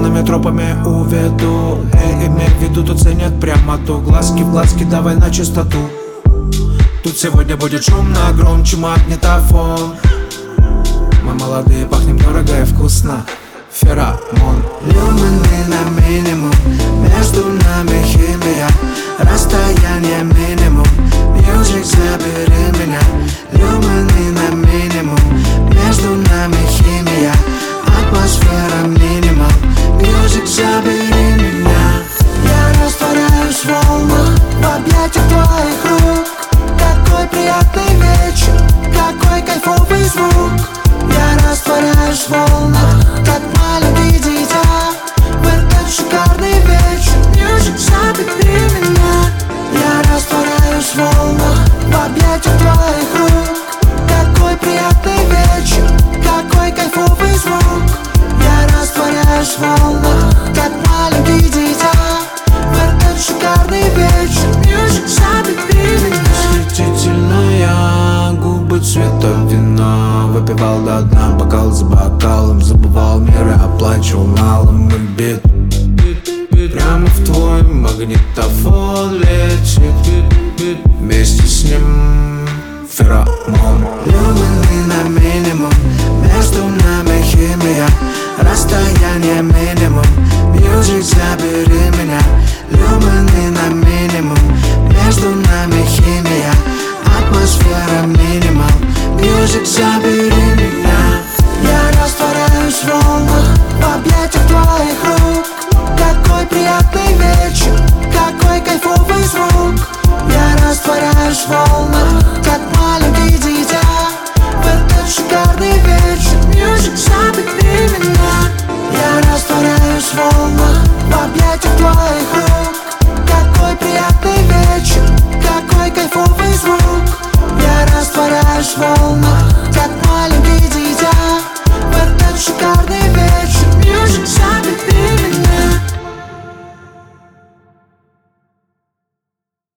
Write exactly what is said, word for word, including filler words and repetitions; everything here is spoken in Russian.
темными тропами уведу. Эй, имей в виду, тут ценят прямоту. Глазки в глазки, давай на чистоту. Тут сегодня будет шумно, громче магнитофон. Мы молодые, пахнем дорого и вкусно. Феромон. Люмины на минимум, между нами химия, расстояние минимум. Мьюзик, забери меня. Люмины на минимум, между нами химия, атмосфера минимум. Мьюзик, забери меня. Я растворяюсь в волнах, в объятиях твоих рук. Какой приятный вечер, какой кайфовый звук. Я растворяюсь в волнах, как маленький дитя. В этот шикарный вечер, Мьюзик, забери меня. Я растворяюсь в волнах, в объятиях твоих рук. Какой приятный вечер, какой кайфовый звук. Я растворяюсь в волнах, как маленький дитя. В этот шикарный вечер, Мьюзик, забери меня. Восхитительная, губы цвета вина. Выпивал до дна, бокал за бокалом. Забывал мир и оплачивал малым. И бит, прямо в твой магнитофон летит. Вместе с ним феромон. Люмины на минимум, между нами химия, расстояние минимум. Мьюзик, забери меня. Люмины на минимум, между нами химия, атмосфера минимум. Мьюзик, забери меня. Я растворяюсь в волнах, в объятиях твоих рук. Какой приятный вечер, какой кайфовый звук. Я растворяюсь в волнах,